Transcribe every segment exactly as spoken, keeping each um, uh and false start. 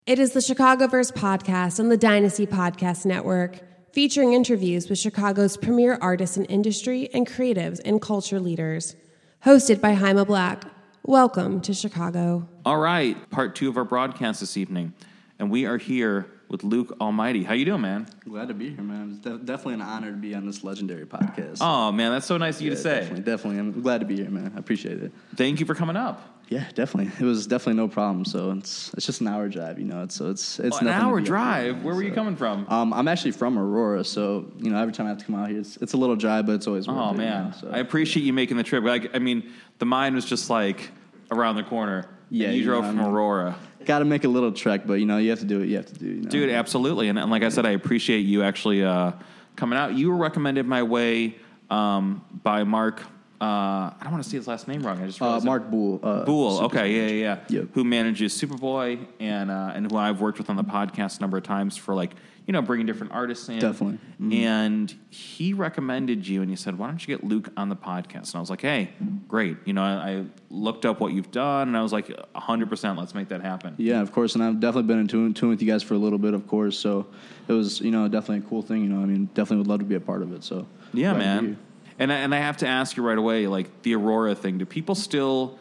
It is the Chicagoverse podcast on the Dynasty Podcast Network, featuring interviews with Chicago's premier artists in industry and creatives and culture leaders. Hosted by Jaime Black. Welcome to Chicago. All right, part two of our broadcast this evening, and we are here with Luke Almighty. How you doing, man? Glad to be here, man. It's de- definitely an honor to be on this legendary podcast. Oh, man, that's so nice of you yeah, to say. Definitely, definitely. I'm glad to be here, man. I appreciate it. Thank you for coming up. Yeah, definitely. It was definitely no problem. So it's it's just an hour drive, you know. It's, so it's it's oh, an nothing hour to be drive. Up Where were so, you coming from? Um, I'm actually from Aurora, so you know every time I have to come out here, it's it's a little drive, but it's always worth oh it. man, You know, so. I appreciate you making the trip. Like, I mean, the mine was just like around the corner. Yeah, and you, you drove know, from I mean, Aurora. Got to make a little trek, but you know you have to do what you have to do. You know? Dude, absolutely. And, and like I said, I appreciate you actually uh, coming out. You were recommended my way um, by Mark. Uh, I don't want to say his last name wrong. I just Uh, realized Mark Boole. Uh, Boole. Okay, yeah, yeah, yeah. Yep. Who manages Superboy and uh, and who I've worked with on the podcast a number of times for, like, you know, bringing different artists in. Definitely. Mm-hmm. And he recommended you, and he said, "Why don't you get Luke on the podcast?" And I was like, "Hey, great." You know, I, I looked up what you've done, and I was like, "one hundred percent, let's make that happen." Yeah, of course, and I've definitely been in tune, tune with you guys for a little bit, of course. So it was, you know, definitely a cool thing. You know, I mean, definitely would love to be a part of it. So yeah, glad to be man. here. And I, and I have to ask you right away, like the Aurora thing. Do people still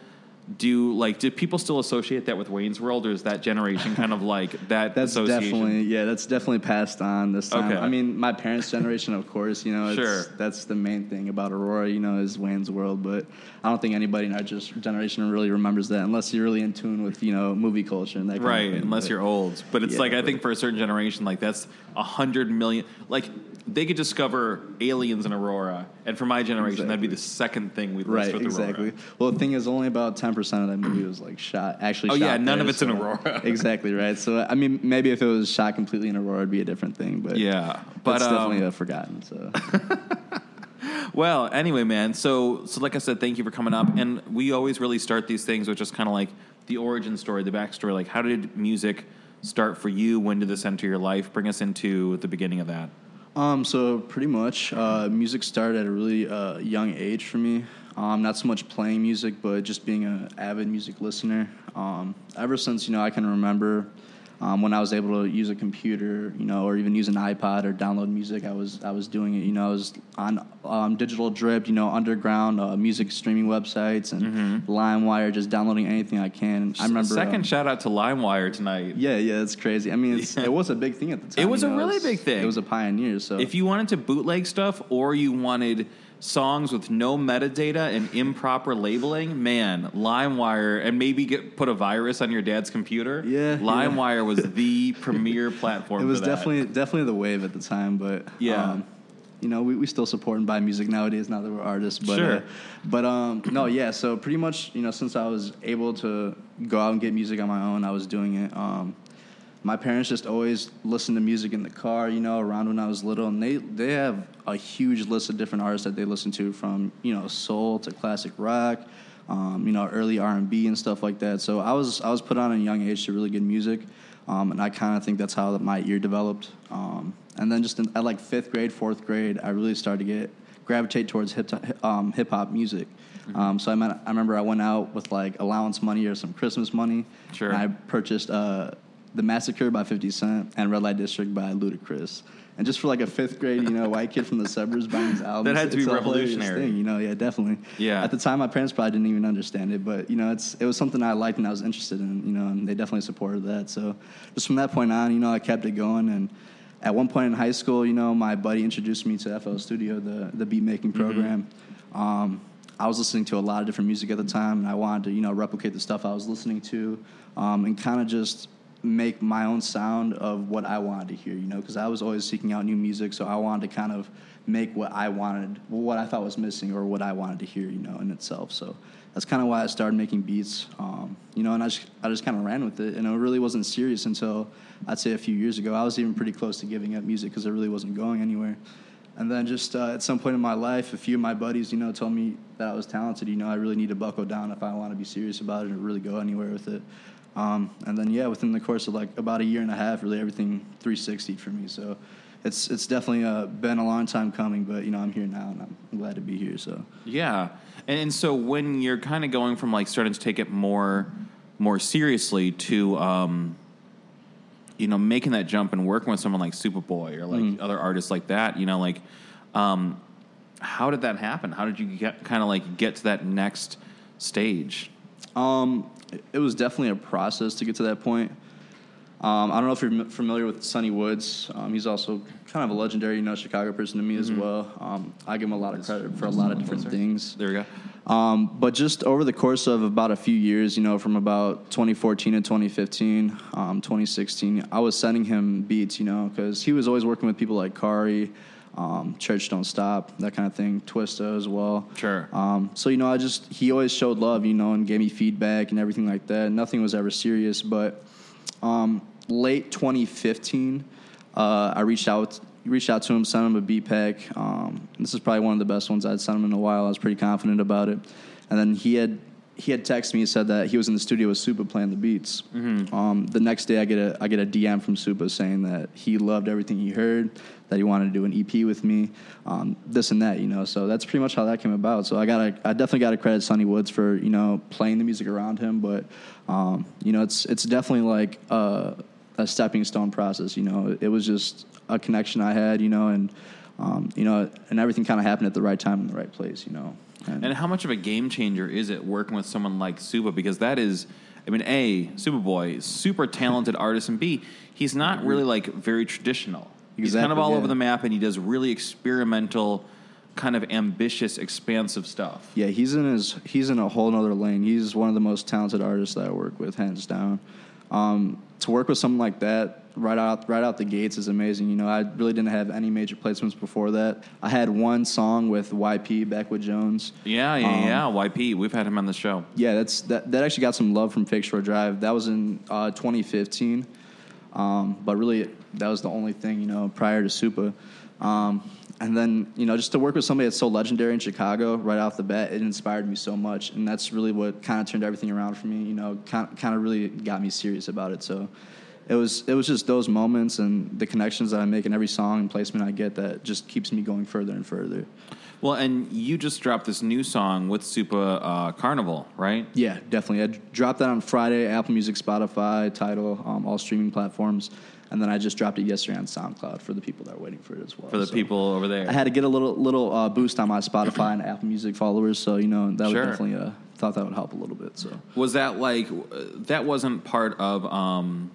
do like? Do people still associate that with Wayne's World, or is that generation kind of like that? That's association? definitely yeah. That's definitely passed on this time. Okay. I mean, my parents' generation, of course. You know, it's, Sure. that's the main thing about Aurora. You know, is Wayne's World. But I don't think anybody in our just generation really remembers that, unless you're really in tune with you know movie culture and that kind Right, of thing. unless but, you're old. But it's Yeah, like, I but- think for a certain generation, like that's a hundred million, like they could discover aliens in Aurora. And for my generation, that'd be the second thing we'd list Right, with exactly. Aurora. Well, the thing is, only about ten percent of that movie was like shot, actually Oh, shot yeah, none there, of it's in so- Aurora. Exactly, right. So, I mean, maybe if it was shot completely in Aurora, it'd be a different thing, but Yeah, but it's um, definitely uh, forgotten, so. well, anyway, man. So, so like I said, thank you for coming up. And we always really start these things with just kind of like the origin story, the backstory. Like, how did music start for you? When did this enter your life? Bring us into the beginning of that. Um, so pretty much, uh, music started at a really uh, young age for me. Um, not so much playing music, but just being an avid music listener. Um, ever since, you know, I can remember um, when I was able to use a computer, you know, or even use an iPod or download music, I was I was doing it. You know, I was on um, Digital Drip, you know, underground uh, music streaming websites and Mm-hmm. LimeWire, just downloading anything I can. I remember Second um, shout out to LimeWire tonight. Yeah, yeah, it's crazy. I mean, it's, Yeah. it was a big thing at the time. It was you a know, really was- big thing. It was a pioneer. So If you wanted to bootleg stuff or you wanted songs with no metadata and improper labeling, man, LimeWire, and maybe get put a virus on your dad's computer. Yeah, LimeWire yeah. was the premier platform. It was for that. definitely definitely the wave at the time, but Yeah. um, you know, we, we still support and buy music nowadays. Now that we're artists, but Sure. uh, but um, no, yeah. So pretty much, you know, since I was able to go out and get music on my own, I was doing it. Um, my parents just always listened to music in the car, you know, around when I was little, and they they have a huge list of different artists that they listen to, from you know soul to classic rock, um, you know, early R and B and stuff like that. So I was I was put on at a young age to really good music, um, and I kind of think that's how my ear developed. Um, and then just in, at like fifth grade, fourth grade, I really started to get gravitate towards hip um, hip hop music. Mm-hmm. Um, so I, meant, I remember I went out with like allowance money or some Christmas money. Sure. And I purchased uh, The Massacre by fifty Cent and Red Light District by Ludacris. And just for like a fifth grade, you know, white kid from the suburbs buying these albums. That had to be it's a hilarious revolutionary. thing, you know, yeah, definitely. Yeah. At the time, my parents probably didn't even understand it, but, you know, it's it was something I liked and I was interested in, you know, and they definitely supported that. So just from that point on, you know, I kept it going. And at one point in high school, you know, my buddy introduced me to F L Studio, the, the beat making program. Mm-hmm. Um, I was listening to a lot of different music at the time, and I wanted to, you know, replicate the stuff I was listening to, um, and kind of just make my own sound of what I wanted to hear, you know, because I was always seeking out new music, so I wanted to kind of make what I wanted, what I thought was missing, or what I wanted to hear, you know, in itself. So that's kind of why I started making beats, um, you know, and I just, I just kind of ran with it, and it really wasn't serious until, I'd say, a few years ago. I was even pretty close to giving up music because it really wasn't going anywhere. And then just uh, at some point in my life, a few of my buddies, you know, told me that I was talented. You know, I really need to buckle down if I want to be serious about it and really go anywhere with it. Um, and then, yeah, within the course of, like, about a year and a half, really everything three sixty'd for me. So it's it's definitely uh, been a long time coming, but, you know, I'm here now, and I'm glad to be here. So Yeah. And, and so when you're kind of going from, like, starting to take it more more seriously to, um, you know, making that jump and working with someone like Superboy or like mm. other artists like that, you know, like, um, how did that happen? How did you get kind of like get to that next stage? Um, it was definitely a process to get to that point. Um, I don't know if you're familiar with Sonny Woods. Um, he's also kind of a legendary, you know, Chicago person to me mm-hmm. as well. Um, I give him a lot of credit for a lot of different things. There we go. Um, but just over the course of about a few years, you know, from about twenty fourteen to twenty fifteen, um, twenty sixteen, I was sending him beats, you know, because he was always working with people like Kari, um, Church Don't Stop, that kind of thing, Twista as well. Sure. Um, so, you know, I just, he always showed love, you know, and gave me feedback and everything like that. Nothing was ever serious, but um, late twenty fifteen, uh, I reached out reached out to him, sent him a beat pack. Um, this is probably one of the best ones I'd sent him in a while. I was pretty confident about it. And then he had he had texted me and said that he was in the studio with Supa playing the beats. Mm-hmm. Um, the next day, I get a I get a D M from Supa saying that he loved everything he heard, that he wanted to do an E P with me, um, this and that, you know. So that's pretty much how that came about. So I got I definitely got to credit Sonny Woods for, you know, playing the music around him. But um, you know, it's it's definitely like a, a stepping stone process. You know, it was just a connection I had, you know, and um, you know, and everything kind of happened at the right time in the right place, you know. And, and how much of a game changer is it working with someone like Supa? Because that is, I mean, A, Superboy, super talented artist, and B, he's not really like very traditional. He's exactly, kind of all yeah. over the map, and he does really experimental, kind of ambitious, expansive stuff. Yeah, he's in his he's in a whole other lane. He's one of the most talented artists that I work with, hands down. Um, to work with someone like that right out right out the gates is amazing. You know, I really didn't have any major placements before that. I had one song with Y P, Backwood Jones. Yeah, yeah, um, yeah. Y P, we've had him on the show. Yeah, that's that. That actually got some love from Fake Shore Drive. That was in uh, twenty fifteen. Um, but really, that was the only thing, you know, prior to Supa. Um, and then, you know, just to work with somebody that's so legendary in Chicago right off the bat, it inspired me so much. And that's really what kind of turned everything around for me, you know, kind, kind of really got me serious about it. So it was it was just those moments and the connections that I make in every song and placement I get that just keeps me going further and further. Well, and you just dropped this new song with Supa, uh, Carnival, right? Yeah, definitely. I d- dropped that on Friday, Apple Music, Spotify, Tidal, um, all streaming platforms. And then I just dropped it yesterday on SoundCloud for the people that are waiting for it as well. For the so people over there. I had to get a little little uh, boost on my Spotify and Apple Music followers, so, you know, that sure. would definitely, uh, thought that would help a little bit. So was that like, that wasn't part of... Um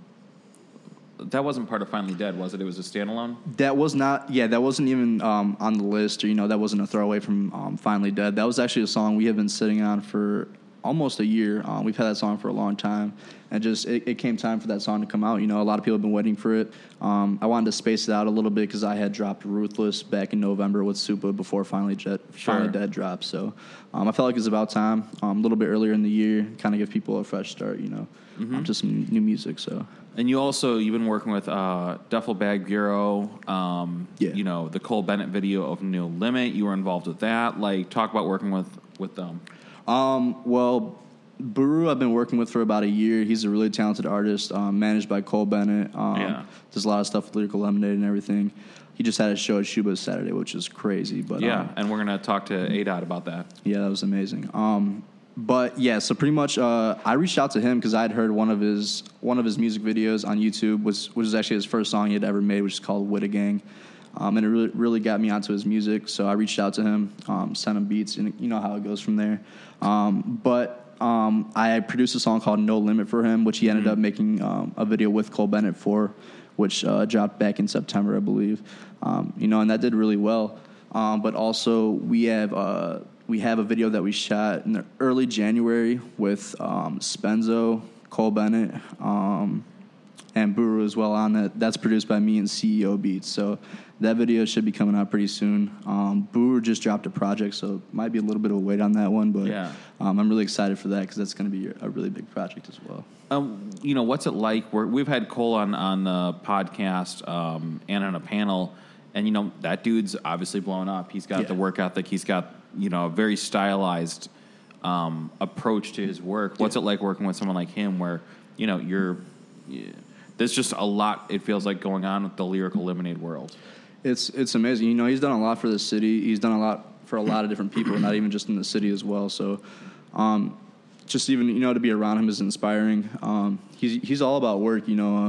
That wasn't part of Finally Dead, was it? It was a standalone? That was not, yeah, that wasn't even um, on the list, or, you know, that wasn't a throwaway from um, Finally Dead. That was actually a song we have been sitting on for almost a year. Um, we've had that song for a long time, and just it, it came time for that song to come out. You know, a lot of people have been waiting for it. Um, I wanted to space it out a little bit because I had dropped Ruthless back in November with Supa before Finally, Jet, sure. Finally Dead dropped. So um, I felt like it was about time, um, a little bit earlier in the year, kind of give people a fresh start, you know, mm-hmm. um, to some new music, so... And you also, you've been working with uh, Duffel Bag Bureau, um, yeah. you know, the Cole Bennett video of No Limit. You were involved with that. Like, talk about working with, with them. Um, well, Buru I've been working with for about a year. He's a really talented artist, um, managed by Cole Bennett. Um, yeah. Does a lot of stuff with Lyrical Lemonade and everything. He just had a show at Shuba's Saturday, which is crazy. But Yeah, um, and we're going to talk to A D O T about that. Yeah, that was amazing. Um But yeah, so pretty much, uh, I reached out to him because I'd heard one of his one of his music videos on YouTube, was which was actually his first song he had ever made, which is called Witta Gang, um, and it really really got me onto his music. So I reached out to him, um, sent him beats, and you know how it goes from there. Um, but um, I produced a song called No Limit for him, which he ended mm-hmm. up making um, a video with Cole Bennett for, which uh, dropped back in September, I believe. Um, you know, and that did really well. Um, but also we have. Uh, We have a video that we shot in the early January with um, Spenzo, Cole Bennett, um, and Buru as well on it. That's produced by me and C E O Beats. So that video should be coming out pretty soon. Um, Buru just dropped a project, so it might be a little bit of a wait on that one. But yeah. um, I'm really excited for that because that's going to be a really big project as well. Um, you know, what's it like? We're, we've had Cole on, on the podcast um, and on a panel, and, you know, that dude's obviously blown up. He's got yeah. the work ethic. He's got... you know, a very stylized um, approach to his work. What's yeah. it like working with someone like him where, you know, you're, yeah, there's just a lot, it feels like, going on with the Lyrical Lemonade world? It's it's amazing. You know, he's done a lot for the city. He's done a lot for a lot of different people, not even just in the city as well. So um, just even, you know, to be around him is inspiring. Um, he's he's all about work, you know. Um,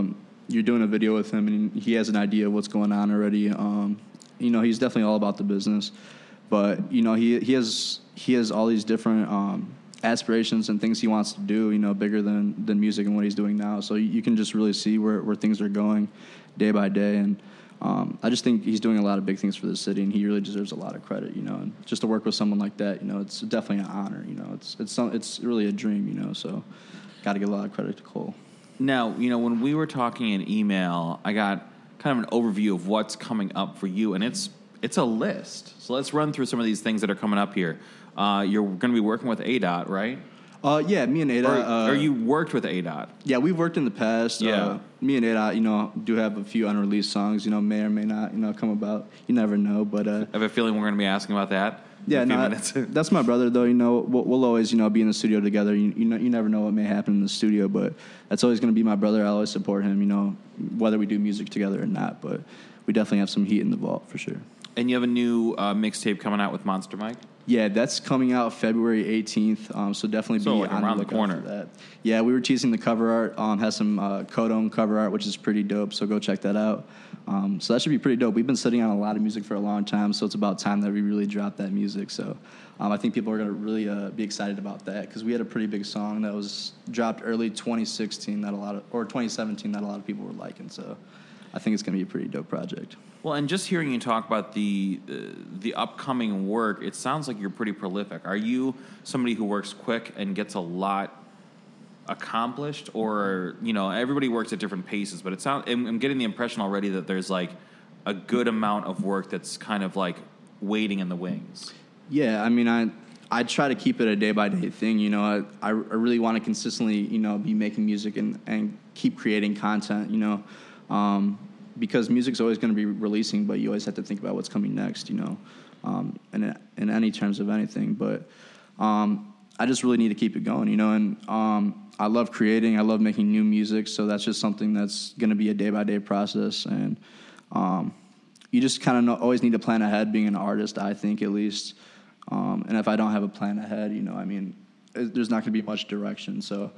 you're doing a video with him and he has an idea of what's going on already. Um, you know, he's definitely all about the business, but you know, he he has he has all these different um, aspirations and things he wants to do. You know, bigger than than music and what he's doing now. So you can just really see where where things are going day by day. And um, I just think he's doing a lot of big things for the city, and he really deserves a lot of credit. You know, and just to work with someone like that, you know, it's definitely an honor. You know, it's it's some, it's really a dream. You know, so got to give a lot of credit to Cole. Now, you know, when we were talking in email, I got kind of an overview of what's coming up for you, and it's it's a list. So let's run through some of these things that are coming up here. Uh, you're going to be working with A D O T, right? Uh, yeah, me and A D O T. Or, uh, or you worked with A D O T? Yeah, we've worked in the past. Yeah. Uh, me and A D O T, you know, do have a few unreleased songs, you know, may or may not, you know, come about. You never know, but... Uh, I have a feeling we're going to be asking about that. Yeah, in a few no, minutes. That's my brother, though. You know, we'll, we'll always, you know, be in the studio together. You, you know, you never know what may happen in the studio, but that's always going to be my brother. I always support him, you know, whether we do music together or not. But we definitely have some heat in the vault for sure. And you have a new uh, mixtape coming out with Monster Mike? Yeah, that's coming out February eighteenth, um, so definitely So, be like, on around the the lookout corner. for that. Yeah, we were teasing the cover art. Um, has some uh, Kodone cover art, which is pretty dope, so go check that out. Um, so that should be pretty dope. We've been sitting on a lot of music for a long time, so it's about time that we really drop that music. So um, I think people are going to really uh, be excited about that, because we had a pretty big song that was dropped early twenty sixteen that a lot of, or twenty seventeen that a lot of people were liking. So I think it's going to be a pretty dope project. Well, and just hearing you talk about the uh, the upcoming work, it sounds like you're pretty prolific. Are you somebody who works quick and gets a lot accomplished, or, you know, everybody works at different paces? But it sounds, I'm, I'm getting the impression already that there's like a good amount of work that's kind of like waiting in the wings. Yeah, I mean, I I try to keep it a day by day thing. You know, I I really want to consistently, you know, be making music and and keep creating content. You know. Um, because music's always going to be releasing, but you always have to think about what's coming next, you know, um, in, in any terms of anything. But um, I just really need to keep it going, you know, and um, I love creating. I love making new music, so that's just something that's going to be a day-by-day process. And um, you just kind of always need to plan ahead being an artist, I think, at least. Um, and if I don't have a plan ahead, you know, I mean, it, there's not going to be much direction. So,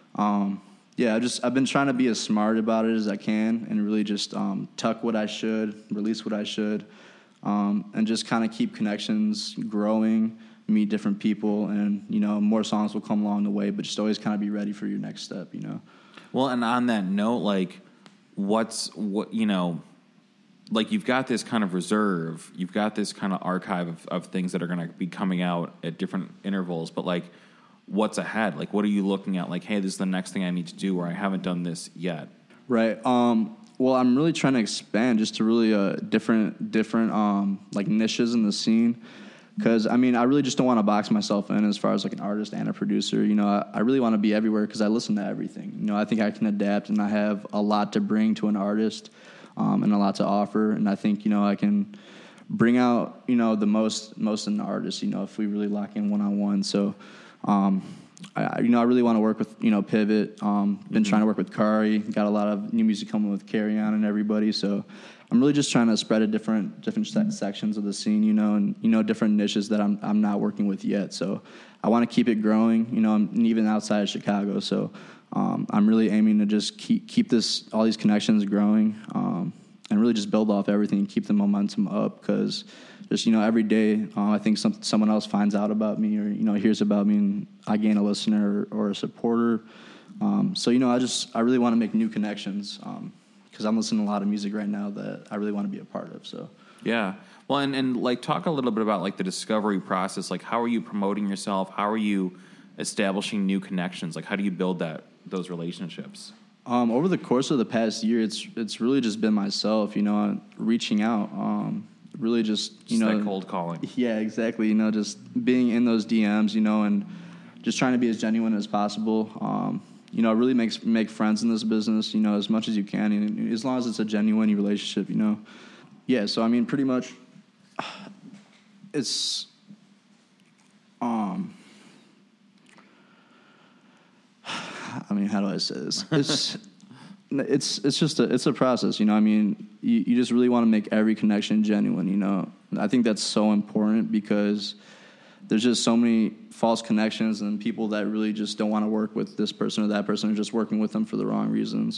um Yeah, I just I've been trying to be as smart about it as I can, and really just um, tuck what I should, release what I should, um, and just kind of keep connections growing, meet different people, and you know, more songs will come along the way. But just always kind of be ready for your next step, you know. Well, and on that note, like, what's what you know, like you've got this kind of reserve, you've got this kind of archive of, of things that are going to be coming out at different intervals, but like, what's ahead? Like, what are you looking at? Like, hey, this is the next thing I need to do, or I haven't done this yet. Right. Um, well, I'm really trying to expand just to really uh, different, different um, like niches in the scene. Because, I mean, I really just don't want to box myself in as far as like an artist and a producer. You know, I, I really want to be everywhere because I listen to everything. You know, I think I can adapt, and I have a lot to bring to an artist um, and a lot to offer. And I think, you know, I can bring out, you know, the most, most in an artist, you know, if we really lock in one-on-one. So, Um, I, you know, I really want to work with, you know, Pivot. Um, been mm-hmm. trying to work with Kari. Got a lot of new music coming with Carry On and everybody. So I'm really just trying to spread a different different se- sections of the scene, you know, and, you know, different niches that I'm I'm not working with yet. So I want to keep it growing, you know, and even outside of Chicago. So um, I'm really aiming to just keep keep this all these connections growing um, and really just build off everything and keep the momentum up, because just, you know, every day uh, I think some, someone else finds out about me, or, you know, hears about me, and I gain a listener or, or a supporter. Um, so, you know, I just, I really want to make new connections because um, I'm listening to a lot of music right now that I really want to be a part of. So, yeah. Well, and, and like talk a little bit about like the discovery process. Like, how are you promoting yourself? How are you establishing new connections? Like, how do you build that, those relationships? Um, over the course of the past year, it's, it's really just been myself, you know, reaching out, um, really just, you just know, that cold calling. Yeah, exactly. You know, just being in those D Ms, you know, and just trying to be as genuine as possible. Um, you know, it really makes make friends in this business, you know, as much as you can, and as long as it's a genuine relationship, you know. Yeah, so I mean, pretty much, it's, um, I mean, how do I say this? It's. It's it's just a it's a process, you know. I mean, you, you just really want to make every connection genuine, you know. I think that's so important because there's just so many false connections and people that really just don't want to work with this person or that person, or just working with them for the wrong reasons.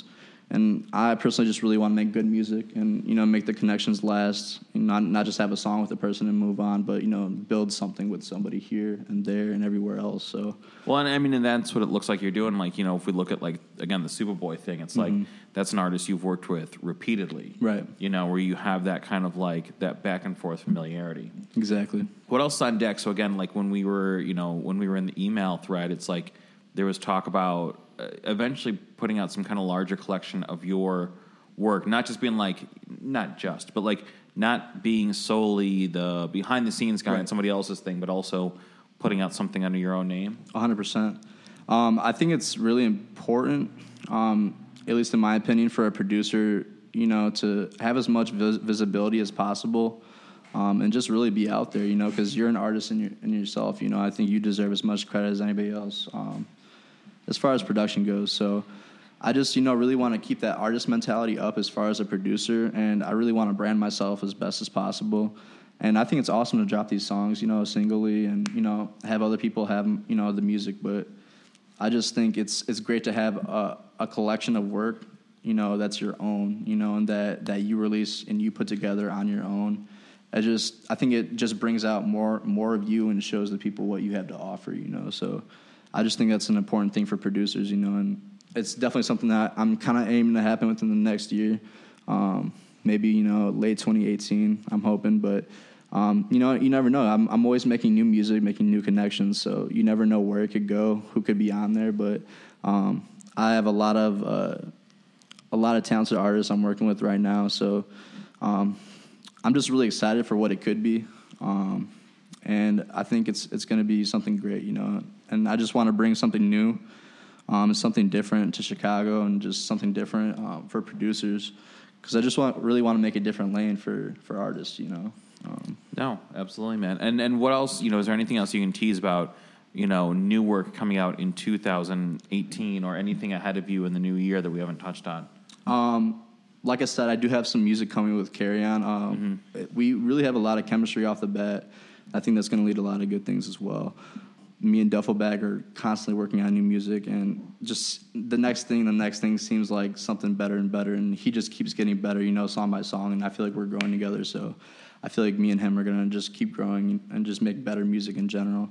And I personally just really want to make good music and, you know, make the connections last, and not not just have a song with a person and move on, but, you know, build something with somebody here and there and everywhere else. So, well, and I mean, and that's what it looks like you're doing. Like, you know, if we look at, like, again, the Superboy thing, it's mm-hmm. like that's an artist you've worked with repeatedly. Right. You know, where you have that kind of, like, that back and forth familiarity. Exactly. What else on deck? So, again, like, when we were, you know, when we were in the email thread, it's like there was talk about uh, eventually putting out some kind of larger collection of your work, not just being like, not just, but like not being solely the behind the scenes guy right. on somebody else's thing, but also putting out something under your own name. one hundred percent. Um, I think it's really important, um, at least in my opinion, for a producer, you know, to have as much vis- visibility as possible, um, and just really be out there, you know, because you're an artist in, your, in yourself. You know, I think you deserve as much credit as anybody else. Um, as far as production goes. So I just, you know, really want to keep that artist mentality up as far as a producer, and I really want to brand myself as best as possible. And I think it's awesome to drop these songs, you know, singly and, you know, have other people have, you know, the music. But I just think it's it's great to have a, a collection of work, you know, that's your own, you know, and that, that you release and you put together on your own. I just, I think it just brings out more more of you and shows the people what you have to offer, you know, so I just think that's an important thing for producers, you know, and it's definitely something that I'm kind of aiming to happen within the next year. Um, maybe, you know, late twenty eighteen, I'm hoping. But, um, you know, you never know. I'm, I'm always making new music, making new connections. So you never know where it could go, who could be on there. But um, I have a lot of uh, a lot of talented artists I'm working with right now. So um, I'm just really excited for what it could be. Um, and I think it's it's going to be something great, you know. And I just want to bring something new, um, something different to Chicago, and just something different um, for producers, because I just want really want to make a different lane for, for artists, you know. Um, no, absolutely, man. And and what else? You know, is there anything else you can tease about? You know, new work coming out in two thousand eighteen, or anything ahead of you in the new year that we haven't touched on? Um, like I said, I do have some music coming with Carry On. Um, mm-hmm. We really have a lot of chemistry off the bat. I think that's going to lead to a lot of good things as well. Me and Duffelbag are constantly working on new music, and just the next thing, the next thing seems like something better and better, and he just keeps getting better, you know, song by song, and I feel like we're growing together, so I feel like me and him are going to just keep growing and just make better music in general.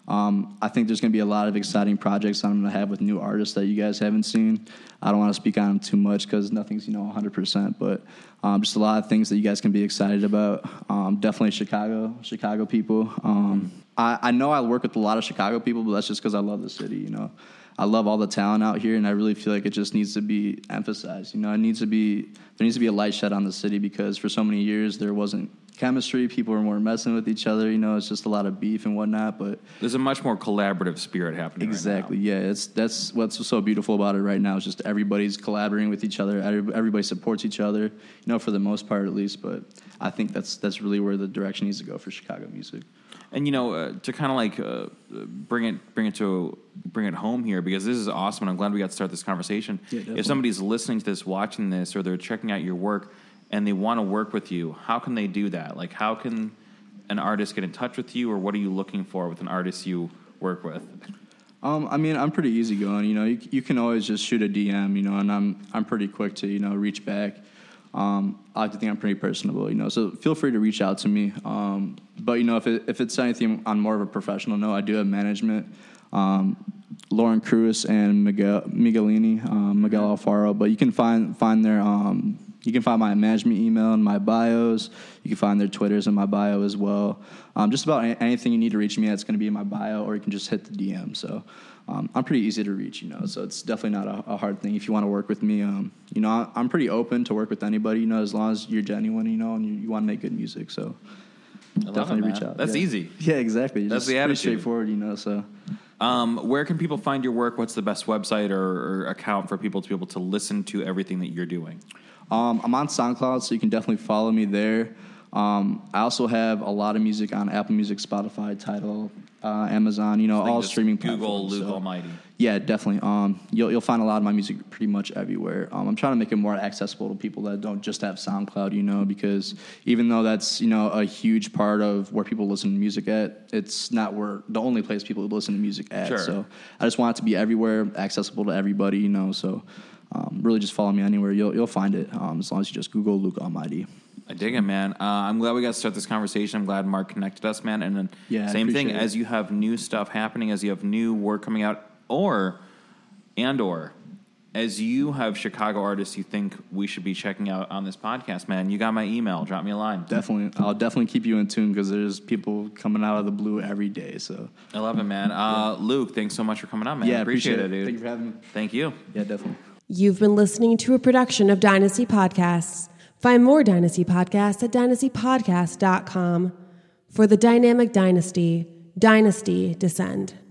Um, I think there's going to be a lot of exciting projects I'm going to have with new artists that you guys haven't seen. I don't want to speak on them too much because nothing's, you know, one hundred percent, but um, just a lot of things that you guys can be excited about. Um, definitely Chicago, Chicago people. Um, I, I know I work with a lot of Chicago people, but that's just because I love the city, you know. I love all the talent out here, and I really feel like it just needs to be emphasized. You know, it needs to be there needs to be a light shed on the city, because for so many years there wasn't chemistry. People were more messing with each other. You know, it's just a lot of beef and whatnot. But there's a much more collaborative spirit happening. Exactly. Right now. Yeah, it's that's what's so beautiful about it right now. Is just everybody's collaborating with each other. Everybody supports each other. You know, for the most part, at least. But I think that's that's really where the direction needs to go for Chicago music. And you know, uh, to kind of like uh, bring it, bring it to, bring it home here, because this is awesome, and I'm glad we got to start this conversation. Yeah, if somebody's listening to this, watching this, or they're checking out your work, and they want to work with you, how can they do that? Like, how can an artist get in touch with you, or what are you looking for with an artist you work with? Um, I mean, I'm pretty easygoing. You know, you, you can always just shoot a D M. You know, and I'm I'm pretty quick to you know reach back. Um, I like to think I'm pretty personable, you know, so feel free to reach out to me. Um, but, you know, if it, if it's anything on more of a professional note, I do have management, um, Lauren Cruz and Miguel, Miguelini, um, Miguel Alfaro, but you can find, find their, um, you can find my management email in my bios. You can find their Twitters in my bio as well. Um, just about anything you need to reach me, that's going to be in my bio, or you can just hit the D M. So, Um, I'm pretty easy to reach, you know, so it's definitely not a, a hard thing if you want to work with me. Um, you know, I, I'm pretty open to work with anybody, you know, as long as you're genuine, you know, and you, you want to make good music. So definitely it, reach out. That's yeah. easy. Yeah, exactly. That's just the attitude. Pretty straightforward, you know, so. Um, where can people find your work? What's the best website or, or account for people to be able to listen to everything that you're doing? Um, I'm on SoundCloud, so you can definitely follow me there. Um, I also have a lot of music on Apple Music, Spotify, Tidal, uh, Amazon, you know, all streaming Google platforms. Luke so. Almighty. Yeah, definitely. Um, you'll you'll find a lot of my music pretty much everywhere. Um, I'm trying to make it more accessible to people that don't just have SoundCloud, you know, because even though that's, you know, a huge part of where people listen to music at, it's not where the only place people listen to music at. Sure. So I just want it to be everywhere, accessible to everybody, you know. So um, really just follow me anywhere. You'll you'll find it um, as long as you just Google Luke Almighty. I dig it, man. Uh, I'm glad we got to start this conversation. I'm glad Mark connected us, man. And then Yeah, I same thing, appreciate it. as you have new stuff happening, as you have new work coming out, or and or as you have Chicago artists you think we should be checking out on this podcast, man, you got my email. Drop me a line. Definitely, I'll definitely keep you in tune because there's people coming out of the blue every day. So I love it, man. Uh, Luke, thanks so much for coming on, man. yeah, appreciate, appreciate it, dude. Thank you for having me. Thank you. Yeah, definitely. You've been listening to a production of Dynasty Podcasts. Find more Dynasty Podcasts at dynasty podcast dot com. For the dynamic dynasty, Dynasty Descend.